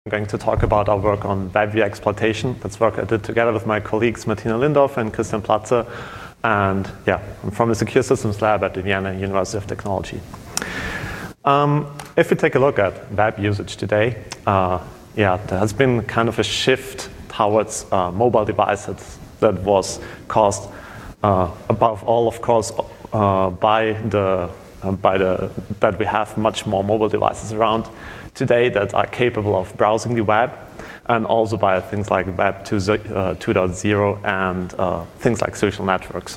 I'm going to talk about our work on WebView exploitation. That's work I did together with my colleagues Martina Lindorf and Christian Platzer. And yeah, I'm from the Secure Systems Lab at the Vienna University of Technology. If we take a look at web usage today, there has been kind of a shift towards mobile devices that was caused above all, of course, by that we have much more mobile devices around today that are capable of browsing the web, and also by things like Web 2.0 and things like social networks.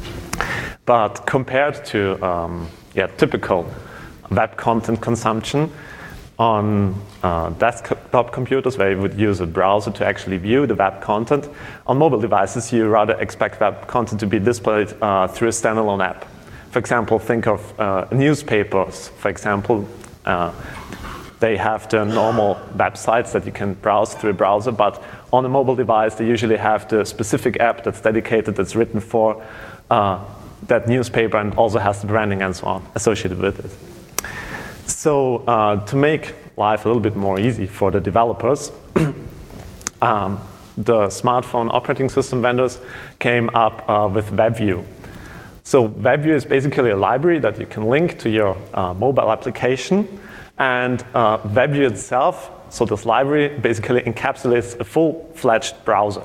But compared to typical web content consumption on desktop computers, where you would use a browser to actually view the web content, on mobile devices you rather expect web content to be displayed through a standalone app. For example, think of newspapers, for example. They have the normal websites that you can browse through a browser, but on a mobile device they usually have the specific app that's dedicated, that's written for that newspaper, and also has the branding and so on associated with it. So to make life a little bit more easy for the developers, the smartphone operating system vendors came up with WebView. So WebView is basically a library that you can link to your mobile application. And WebView itself, so this library, basically encapsulates a full-fledged browser.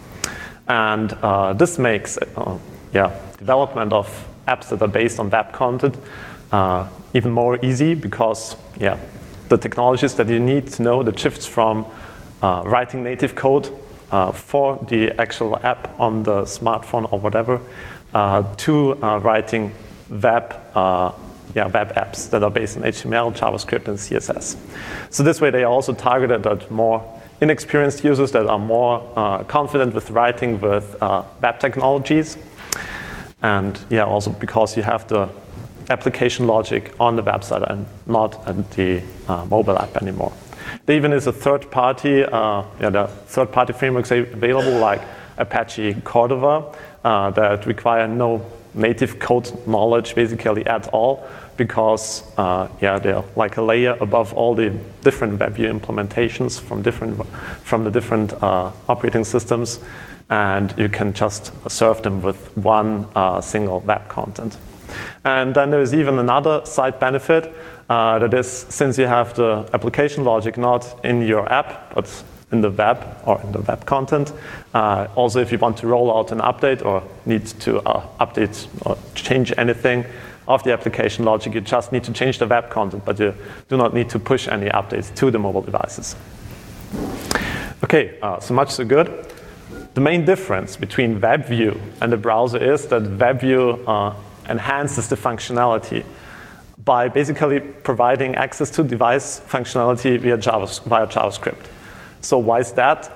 And this makes development of apps that are based on web content even more easy, because the technologies that you need to know that shifts from writing native code for the actual app on the smartphone or whatever to writing web apps that are based on HTML, JavaScript, and CSS. So this way they are also targeted at more inexperienced users that are more confident with writing with web technologies. And also because you have the application logic on the website and not at the mobile app anymore. There even is a third-party, the third-party frameworks available like Apache Cordova that require no native code knowledge basically at all, because they're like a layer above all the different WebView implementations from the different operating systems, and you can just serve them with one single web content. And then there is even another side benefit, that is, since you have the application logic not in your app, but in the web or in the web content. Also, if you want to roll out an update or need to update or change anything of the application logic, you just need to change the web content, but you do not need to push any updates to the mobile devices. Okay, so much so good. The main difference between WebView and the browser is that WebView enhances the functionality by basically providing access to device functionality via JavaScript. So why is that?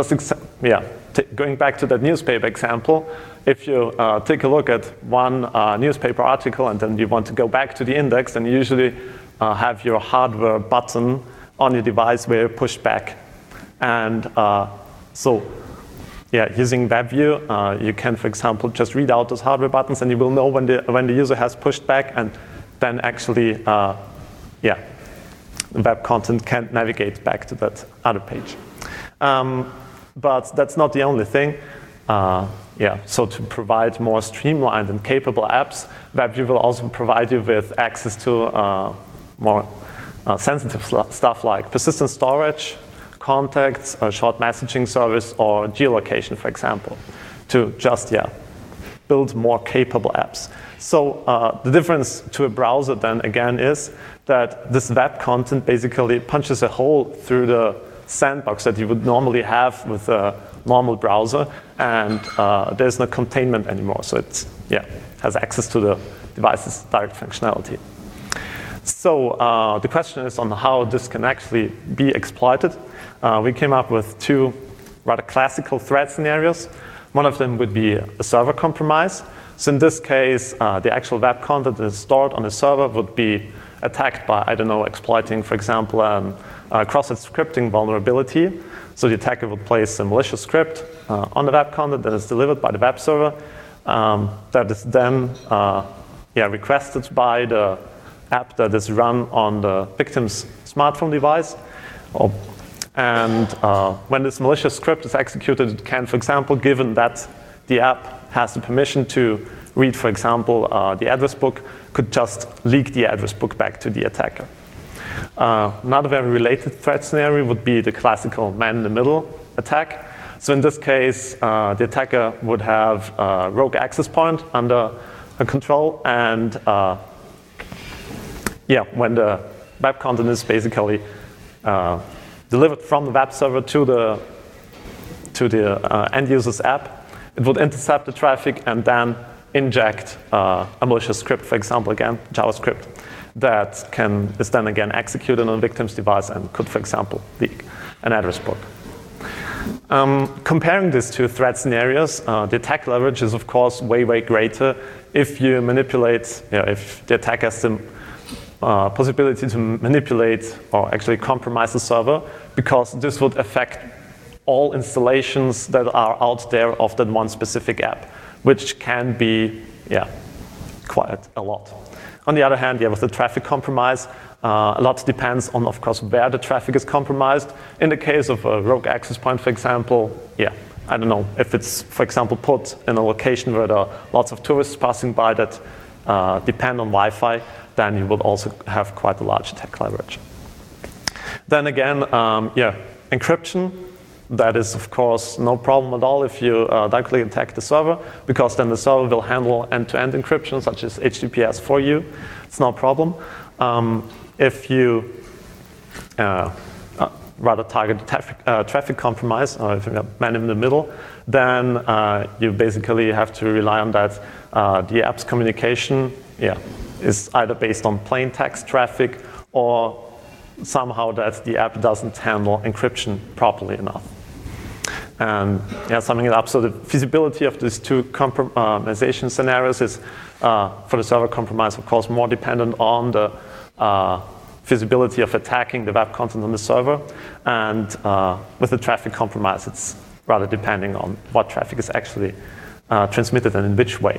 Going back to that newspaper example, if you take a look at one newspaper article and then you want to go back to the index, then you usually have your hardware button on your device where you push back. And using WebView, you can, for example, just read out those hardware buttons, and you will know when the user has pushed back, and then actually, the web content can navigate back to that other page. But that's not the only thing. So to provide more streamlined and capable apps, WebView will also provide you with access to more sensitive stuff like persistent storage, contacts, a short messaging service, or geolocation, for example, to just build more capable apps. So the difference to a browser then again is that this web content basically punches a hole through the sandbox that you would normally have with a normal browser, and there's no containment anymore. So it has access to the device's direct functionality. So the question is on how this can actually be exploited. We came up with two rather classical threat scenarios. One of them would be a server compromise. So in this case, the actual web content that is stored on a server would be attacked by, exploiting, for example, a cross-site scripting vulnerability. So the attacker would place a malicious script on the web content that is delivered by the web server that is then requested by the app that is run on the victim's smartphone device. And when this malicious script is executed, it can, for example, given that the app has the permission to read, for example, the address book, could just leak the address book back to the attacker. Another very related threat scenario would be the classical man-in-the-middle attack. So in this case, the attacker would have a rogue access point under control, and when the web content is basically delivered from the web server to the end user's app, it would intercept the traffic and then inject a malicious script, for example, again, JavaScript, that is then again executed on a victim's device and could, for example, leak an address book. Comparing these two threat scenarios, the attack leverage is, of course, way, way greater if you manipulate, if the attacker has the possibility to manipulate or actually compromise the server, because this would affect all installations that are out there of that one specific app, which can be, quite a lot. On the other hand, with the traffic compromise, a lot depends on, of course, where the traffic is compromised. In the case of a rogue access point, for example, I don't know, if it's, for example, put in a location where there are lots of tourists passing by that depend on Wi-Fi, then you will also have quite a large attack leverage. Then again, encryption. That is, of course, no problem at all if you directly attack the server, because then the server will handle end-to-end encryption, such as HTTPS for you. It's no problem. If you rather target traffic compromise, or if you're man in the middle, then you basically have to rely on that the app's communication is either based on plain text traffic or somehow that the app doesn't handle encryption properly enough. And summing it up, so the feasibility of these two compromisation scenarios is, for the server compromise, of course, more dependent on the feasibility of attacking the web content on the server. And with the traffic compromise, it's rather depending on what traffic is actually transmitted and in which way.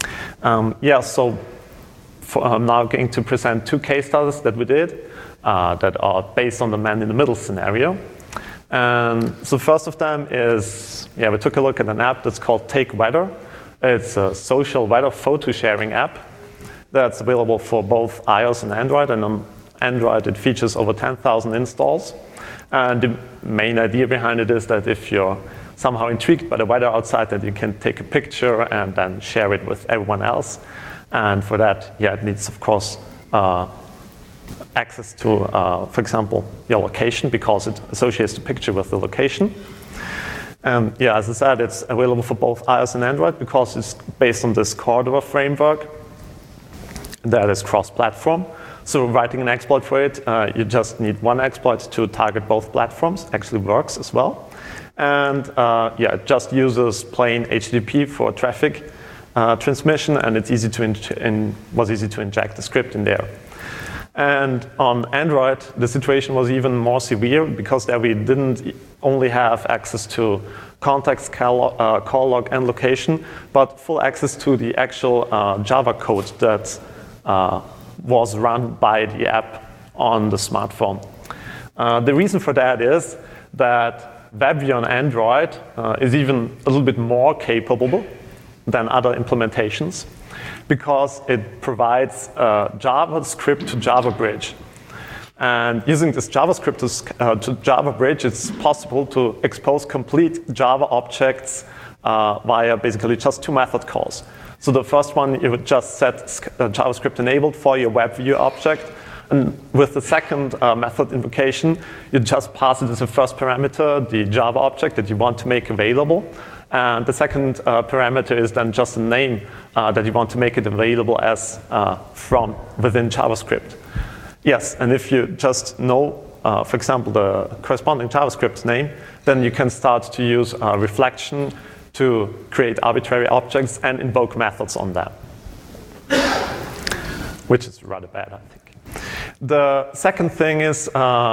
So I'm now going to present two case studies that we did that are based on the man-in-the-middle scenario. And so first of them is, we took a look at an app that's called Take Weather. It's a social weather photo sharing app that's available for both iOS and Android. And on Android, it features over 10,000 installs. And the main idea behind it is that if you're somehow intrigued by the weather outside, that you can take a picture and then share it with everyone else. And for that, it needs, of course, access to, for example, your location, because it associates the picture with the location. And as I said, it's available for both iOS and Android because it's based on this Cordova framework that is cross-platform. So writing an exploit for it, you just need one exploit to target both platforms. Actually works as well. And it just uses plain HTTP for traffic transmission, and it's was easy to inject the script in there. And on Android, the situation was even more severe because there we didn't only have access to context, call log, and location, but full access to the actual Java code that was run by the app on the smartphone. The reason for that is that WebView on Android is even a little bit more capable than other implementations, because it provides a JavaScript to Java bridge. And using this JavaScript to Java bridge, it's possible to expose complete Java objects via basically just two method calls. So the first one, you would just set JavaScript enabled for your WebView object. And with the second method invocation, you just pass it as a first parameter, the Java object that you want to make available. And the second parameter is then just a name that you want to make it available as from within JavaScript. Yes, and if you just know, for example, the corresponding JavaScript name, then you can start to use reflection to create arbitrary objects and invoke methods on them, which is rather bad, I think. The second thing is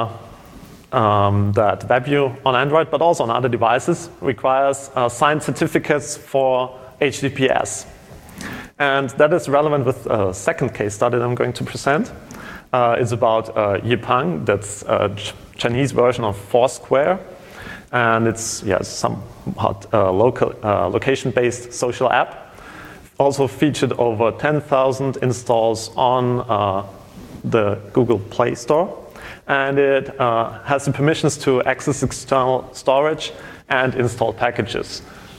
that WebView on Android, but also on other devices, requires signed certificates for HTTPS. And that is relevant with a second case study that I'm going to present. is about Yipang. That's a Chinese version of Foursquare. And it's somewhat location-based social app. Also featured over 10,000 installs on the Google Play Store. And it has the permissions to access external storage and install packages.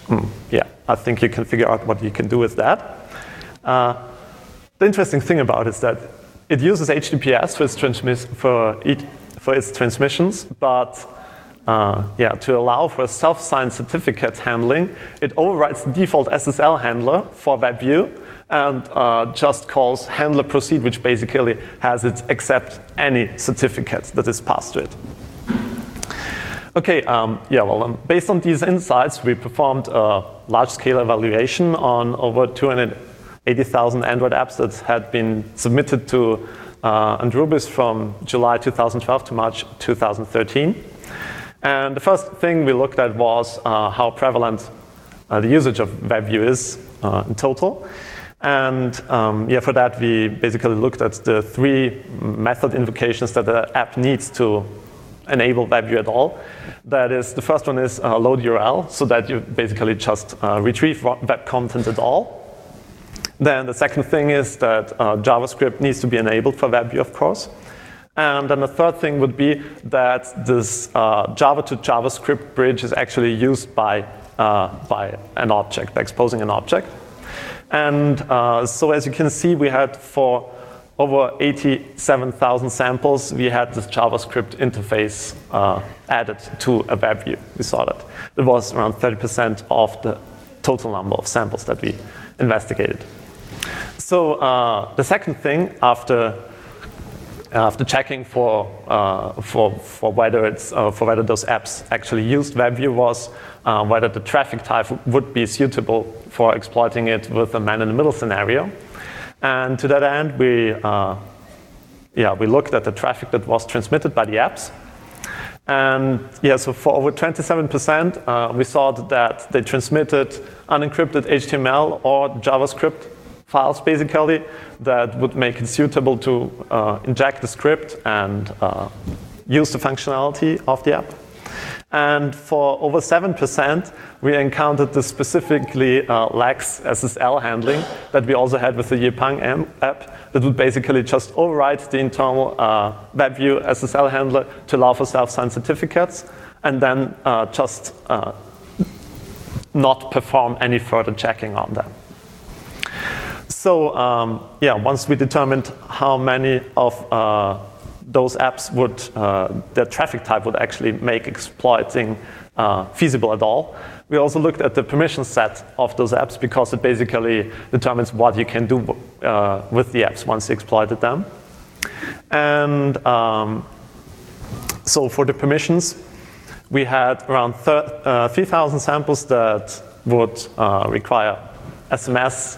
I think you can figure out what you can do with that. The interesting thing about it is that it uses HTTPS for its transmissions, but to allow for self-signed certificate handling, it overrides the default SSL handler for WebView and just calls handler proceed, which basically has it accept any certificate that is passed to it. Okay, based on these insights, we performed a large-scale evaluation on over 280,000 Android apps that had been submitted to Andrubis from July 2012 to March 2013. And the first thing we looked at was how prevalent the usage of WebView is in total. And for that, we basically looked at the 3 method invocations that the app needs to enable WebView at all. That is, the first one is load URL, so that you basically just retrieve web content at all. Then the second thing is that JavaScript needs to be enabled for WebView, of course. And then the third thing would be that this Java to JavaScript bridge is actually used by an object, by exposing an object. And so as you can see, we had for over 87,000 samples, we had this JavaScript interface added to a WebView. We saw that. It was around 30% of the total number of samples that we investigated. So the second thing, after checking for whether those apps actually used WebView, was whether the traffic type would be suitable for exploiting it with a man-in-the-middle scenario. And to that end, we looked at the traffic that was transmitted by the apps. And so for over 27%, we saw that they transmitted unencrypted HTML or JavaScript files, basically, that would make it suitable to inject the script and use the functionality of the app. And for over 7%, we encountered the specifically lax SSL handling that we also had with the Yipang app that would basically just override the internal WebView SSL handler to allow for self-signed certificates, and then just not perform any further checking on them. So once we determined how many of those apps would, their traffic type would actually make exploiting feasible at all, we also looked at the permission set of those apps, because it basically determines what you can do with the apps once you exploited them. And so for the permissions, we had around 3,000 samples that would require SMS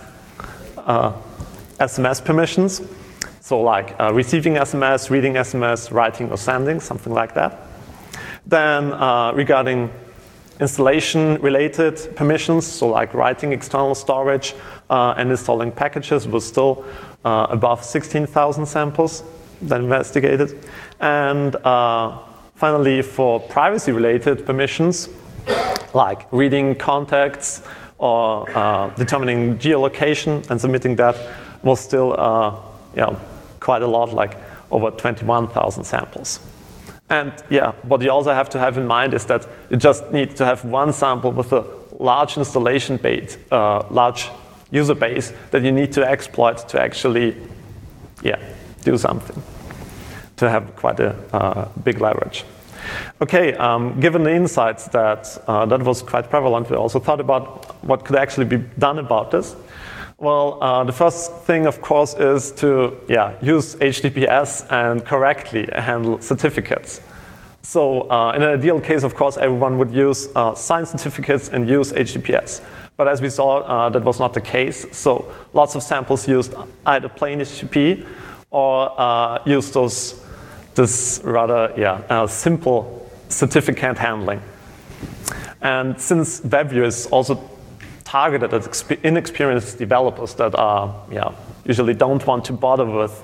permissions. So like receiving SMS, reading SMS, writing or sending, something like that. Then regarding installation-related permissions, so like writing external storage and installing packages, was still above 16,000 samples that investigated. And finally, for privacy-related permissions, like reading contacts or determining geolocation and submitting that, was still quite a lot, like over 21,000 samples. And what you also have to have in mind is that you just need to have one sample with a large installation base, large user base that you need to exploit to actually, do something, to have quite a big leverage. Okay, given the insights that that was quite prevalent, we also thought about what could actually be done about this. Well, the first thing, of course, is to use HTTPS and correctly handle certificates. So in an ideal case, of course, everyone would use signed certificates and use HTTPS. But as we saw, that was not the case. So lots of samples used either plain HTTP or used this rather simple certificate handling. And since WebView is also targeted at inexperienced developers that usually don't want to bother with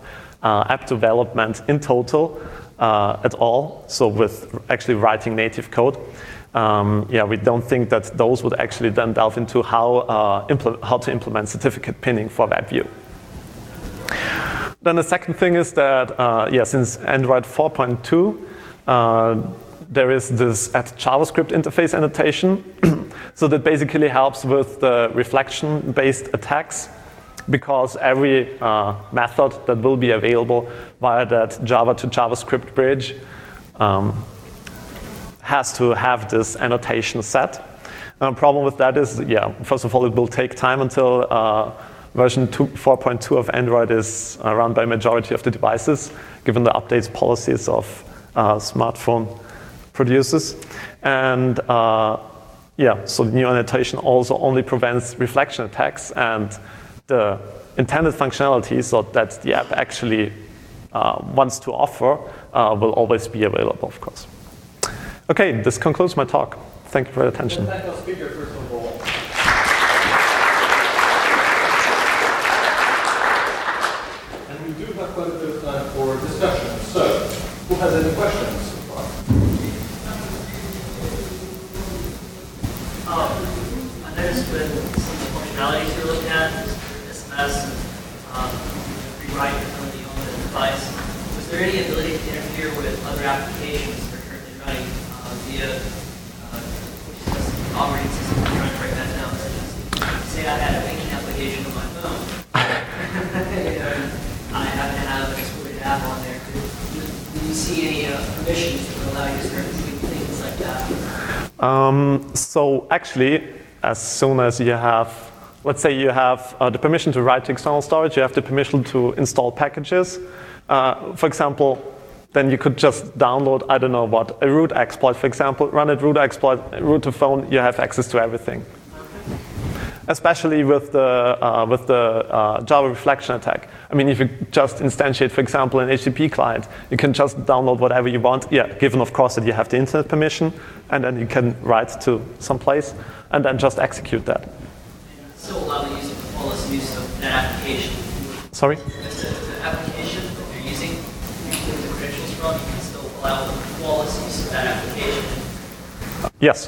app development in total at all, so with actually writing native code. We don't think that those would actually then delve into how to implement certificate pinning for WebView. Then the second thing is that, since Android 4.2, there is this @JavaScript interface annotation. So that basically helps with the reflection-based attacks, because every method that will be available via that Java to JavaScript bridge has to have this annotation set. The problem with that is, first of all, it will take time until version 4.2 of Android is run by majority of the devices, given the updates policies of smartphone producers. And so the new annotation also only prevents reflection attacks, and the intended functionality, so that the app actually wants to offer, will always be available, of course. Okay, this concludes my talk. Thank you for your attention. Thank our speaker, first of all. And we do have quite a bit of time for discussion. So, who has any questions so far? I noticed with some of the functionalities you're looking at, SMS, rewrite ability on the device, was there any ability to interfere with other applications that are currently running via operating system? I'm trying to break that down. Say I had a banking application on my phone. I happen to have an exploited app on there. Do you see any permissions that would allow you to start doing things like that? So actually, as soon as you have, let's say you have the permission to write to external storage, you have the permission to install packages. For example, then you could just download, I don't know what, a root exploit, for example, run a root exploit, root to phone, you have access to everything. Especially with the Java reflection attack. I mean, if you just instantiate, for example, an HTTP client, you can just download whatever you want, given, of course, that you have the internet permission, and then you can write to some place, and then just execute that. Still allow the use of the flawless use of that application. Sorry? The application that you're using, the credentials from, you can still allow the flawless use of that application. Yes.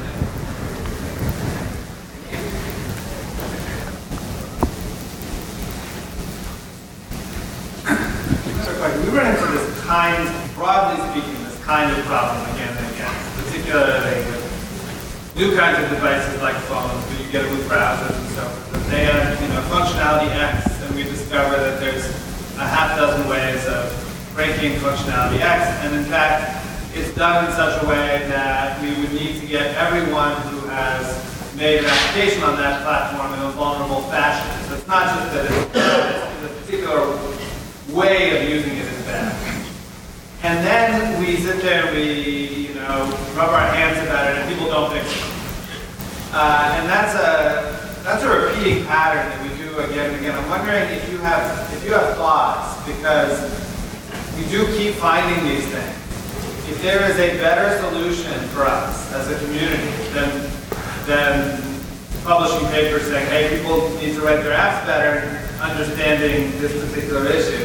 We run into this broadly speaking, this kind of problem again and again, particularly with new kinds of devices like phones, where you get it with browsers and so forth. They have, functionality X, and we discover that there's a half dozen ways of breaking functionality X, and in fact, it's done in such a way that we would need to get everyone who has made an application on that platform in a vulnerable fashion. So it's not just that it's a particular way of using it is bad. And then we sit there and we, rub our hands about it, and people don't fix it. And that's a repeating pattern that we do again and again. I'm wondering if you have thoughts, because we do keep finding these things. If there is a better solution for us as a community than publishing papers saying, hey, people need to write their apps better, understanding this particular issue.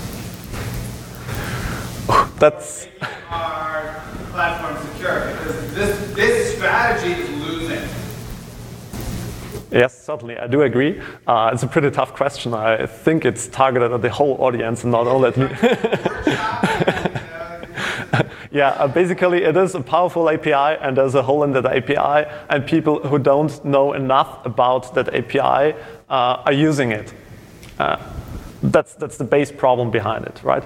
That's making our platform secure, because this strategy is losing. Yes, certainly, I do agree. It's a pretty tough question. I think it's targeted at the whole audience and not only at me. Basically it is a powerful API, and there's a hole in that API, and people who don't know enough about that API are using it. That's the base problem behind it, right?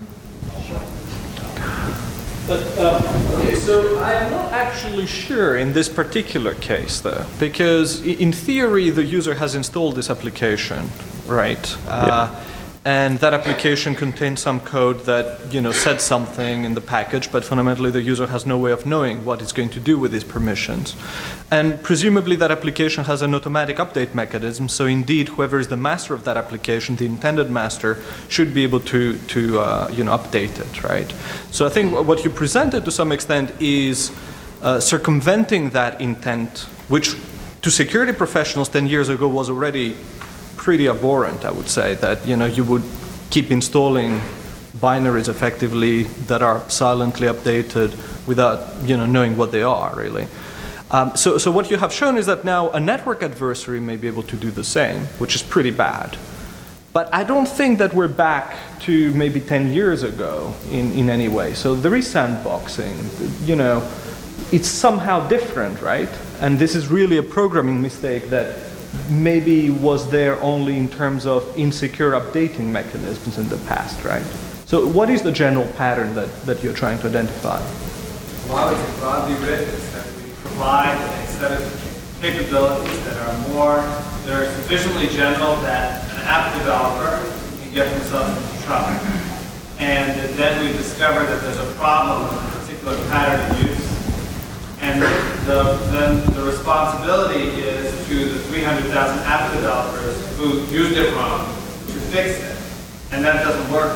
But, okay, so I am not actually sure in this particular case, though, because in theory the user has installed this application, right? And that application contains some code that said something in the package, but fundamentally the user has no way of knowing what it's going to do with these permissions. And presumably that application has an automatic update mechanism, so indeed whoever is the master of that application, the intended master, should be able to update it, right? So I think what you presented to some extent is circumventing that intent, which to security professionals 10 years ago was already pretty abhorrent, I would say, that you would keep installing binaries effectively that are silently updated without knowing what they are, really. So what you have shown is that now a network adversary may be able to do the same, which is pretty bad. But I don't think that we're back to maybe 10 years ago in any way. So there is sandboxing, it's somehow different, right? And this is really a programming mistake that maybe was there only in terms of insecure updating mechanisms in the past, right? So what is the general pattern that you're trying to identify? Well, it's broadly written, is that we provide a set of capabilities that are sufficiently general that an app developer can get themselves into trouble. And then we discover that there's a problem with a particular pattern of use. And then the responsibility is to the 300,000 app developers who used it wrong to fix it. And that doesn't work.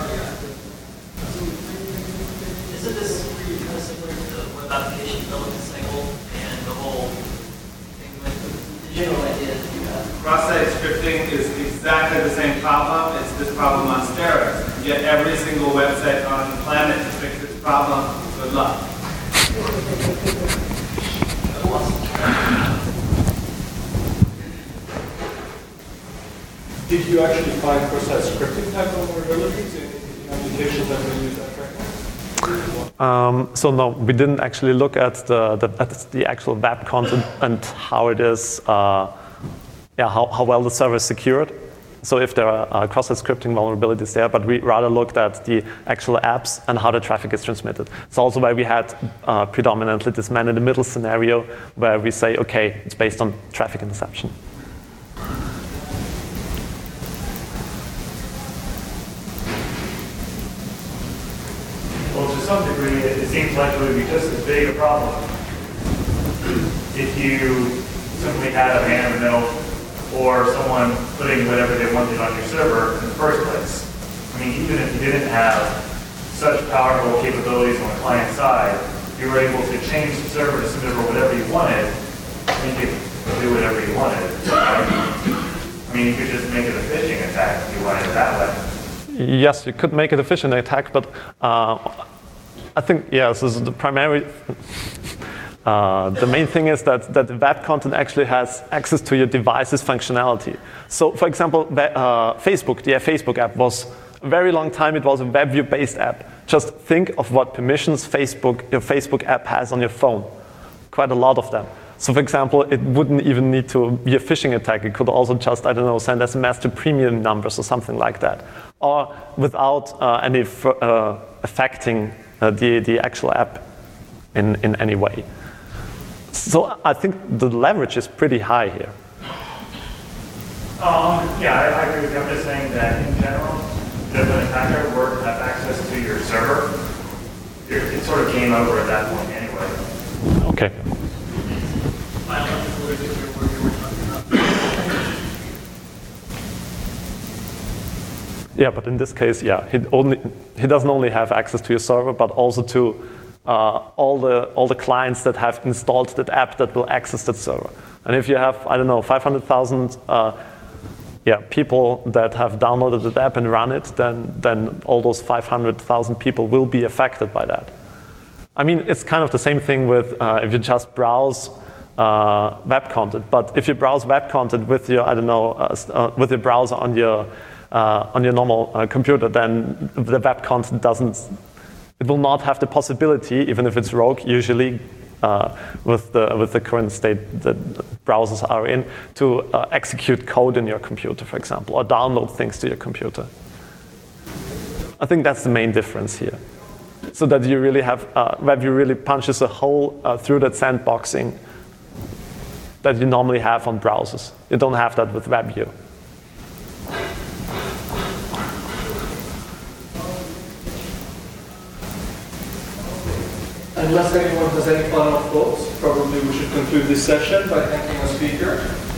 Isn't this kind of similar to the web application development cycle and the whole thing with the general idea that you have? Cross-site scripting is exactly the same problem. It's this problem on steroids. You get every single website on the planet to fix its problem. Good luck. Did you actually find cross-site scripting type of vulnerabilities in applications that we use that right now? So no, we didn't actually look at the actual web content and how it is, how well the server is secured. So if there are cross-site scripting vulnerabilities there, but we rather looked at the actual apps and how the traffic is transmitted. It's also why we had predominantly this man-in-the-middle scenario where we say, okay, it's based on traffic interception. Well, to some degree, it seems like it would be just as big a problem if you simply had a man-in-the-middle or someone putting whatever they wanted on your server in the first place. I mean, even if you didn't have such powerful capabilities on the client side, you were able to change the server to deliver whatever you wanted, and you could do whatever you wanted. Right? I mean, you could just make it a phishing attack if you wanted it that way. Yes, you could make it a phishing attack, but I think, yes, this is the primary. The main thing is that the web content actually has access to your device's functionality. So, for example, Facebook, the Facebook app was a very long time, it was a web view-based app. Just think of what permissions your Facebook app has on your phone. Quite a lot of them. So, for example, it wouldn't even need to be a phishing attack. It could also just, I don't know, send SMS to premium numbers or something like that. Or without any affecting the actual app in any way. So I think the leverage is pretty high here. Yeah, I agree with you. I'm just saying that in general, if an attacker were to have access to your server, it sort of came over at that point anyway. Okay. Yeah, but in this case, yeah, he doesn't only have access to your server, but also to all the clients that have installed that app that will access that server. And if you have, I don't know, 500,000 people that have downloaded that app and run it, then all those 500,000 people will be affected by that. I mean, it's kind of the same thing with if you just browse web content. But if you browse web content with your, I don't know, with your browser on your normal computer, then the web content it will not have the possibility, even if it's rogue, usually with the current state that browsers are in, to execute code in your computer, for example, or download things to your computer. I think that's the main difference here. So that you really have, WebView really punches a hole through that sandboxing that you normally have on browsers. You don't have that with WebView. Unless anyone has any final thoughts, probably we should conclude this session by thanking our speaker.